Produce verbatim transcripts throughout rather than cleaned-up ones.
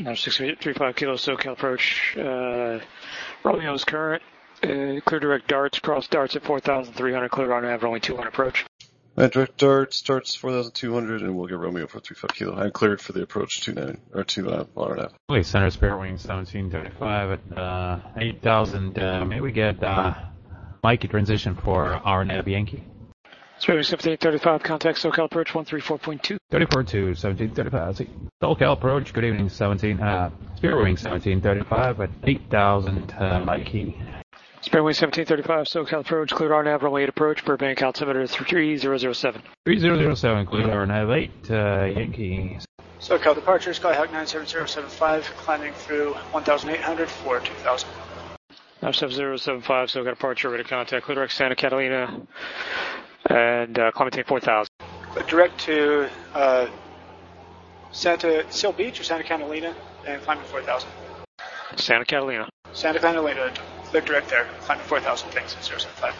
Now six three five kilo SoCal approach. Uh, Romeo's current. Uh, clear direct darts, cross darts at four thousand three hundred, clear on nav, only two hundred approach. Uh, direct dart starts four thousand two hundred, and we'll get Romeo for three five kilo. I'm cleared for the approach two nine or two uh, R N F. Okay, center spare wing seventeen thirty-five at uh, eight thousand. Uh, may we get uh, Mikey transition for R N F Yankee? Spare wing seventeen thirty-five, contact SoCal approach one three four point two. thirty-four two, seventeen thirty-five. See. SoCal approach, good evening, seventeen. Uh, spare wing seventeen thirty-five at eight thousand, uh, Mikey. Spare wing seventeen thirty-five, SoCal approach, cleared R Nav, runway eight approach, Burbank altimeter three zero zero seven. three zero zero seven, cleared R Nav eight, uh, Yankee. SoCal departure, Skyhawk nine seven zero seven five, climbing through one thousand eight hundred for two thousand. nine seven zero seven five, SoCal departure, ready to contact, clear direct Santa Catalina, and uh, climb maintain four thousand. But direct to uh, Santa Seal Beach or Santa Catalina, and climbing four thousand. Santa Catalina. Santa Catalina, clear direct there, climbing four thousand, thanks, zero seven five.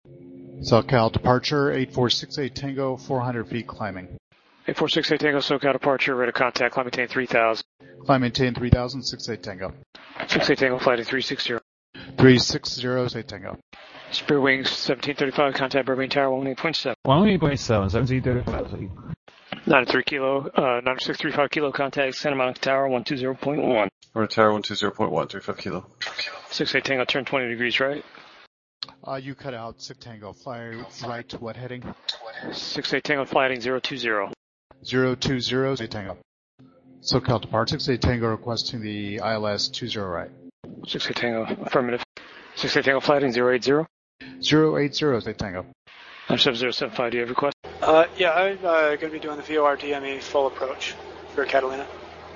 SoCal departure, eight four six eight Tango, four hundred feet climbing. eight four six eight Tango, SoCal departure, ready to contact, climb maintain three thousand. Climb maintain three thousand, six eight Tango. six eight Tango, flight three six zero. three six zero, eight Tango. Spare wings seventeen thirty-five, contact Burbank Tower one eight point seven. one eight point seven, seventeen thirty-five. ninety-three kilo, uh, ninety-six thirty-five kilo, contact Santa Monica Tower one two zero point one. Or Tower one two zero point one, three five kilo. six eight Tango, turn twenty degrees right. Uh, you cut out six Tango, fly right to what heading? six eight Tango, fly heading zero two zero. zero two zero, eight Tango. SoCal departure, six eight Tango requesting the I L S two zero right. six eight Tango, affirmative. six eight Tango, fly heading zero eight zero. zero eight zero, eight Tango. nine seven zero seven five, do you have a request? Uh, yeah, I'm uh, going to be doing the V O R D M E full approach for Catalina.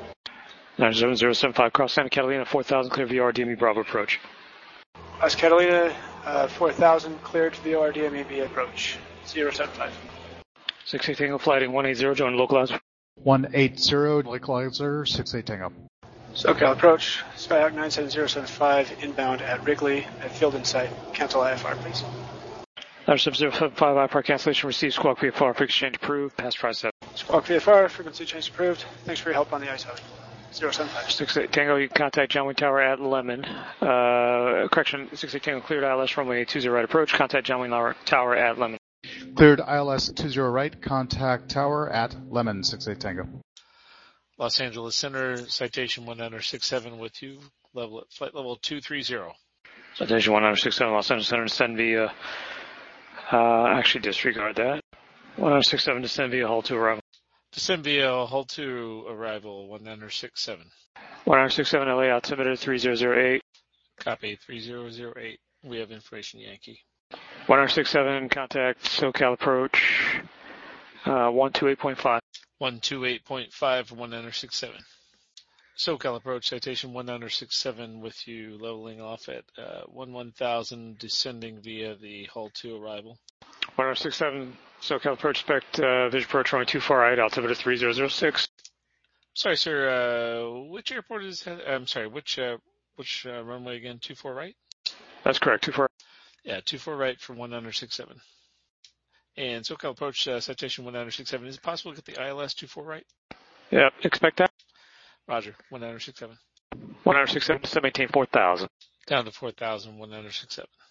nine seven zero seven five, cross Santa Catalina, four thousand, clear V O R D M E Bravo approach. Us Catalina, uh, four thousand, cleared to V O R D M E B approach, zero seven five. six eight Tango, fly heading one eight zero, join localizer. one eight zero, localizer, six eight Tango. SoCal approach, Skyhawk nine seven zero seven five, inbound at Wrigley, at Field Insight. Cancel I F R, please. nine seven zero seven five, I F R cancellation received, squawk V F R, frequency change approved, pass price seven. Squawk V F R, frequency change approved. Thanks for your help on the I S O. zero seven five. six eight Tango, you can contact John Wayne Tower at Lemon. Uh, correction, six eight Tango, cleared I L S runway two zero right approach, contact John Wayne Tower at Lemon. Cleared I L S two zero right, contact tower at Lemon, six eight Tango. Los Angeles Center, citation one nine six seven with you, level flight level two three zero. Citation one nine six seven, Los Angeles Center, descend via, uh, actually disregard that. one nine six seven, descend via hull to arrival. Descend via hull to arrival one nine six seven. one nine six seven, L A altimeter three zero zero eight. Copy, three zero zero eight. We have information, Yankee. one nine six seven, contact SoCal approach, uh, one two eight point five. one two eight point five for one nine six seven. SoCal approach, citation one nine six seven with you leveling off at uh, one one thousand, descending via the hull to arrival. one nine six seven, SoCal approach, expect uh, vision approach runway two four right, altimeter three zero zero six. Sorry, sir, uh, which airport is that? I'm sorry, which uh, which uh, runway again? two four right? That's correct, two four. Yeah, two four right for one nine six seven. And SoCal approach, uh, citation one nine six seven. Is it possible to get the I L S two four right? Yeah, expect that. Roger, one nine six seven. one nine six seven, descend maintain four thousand. Down to four thousand, one nine six seven.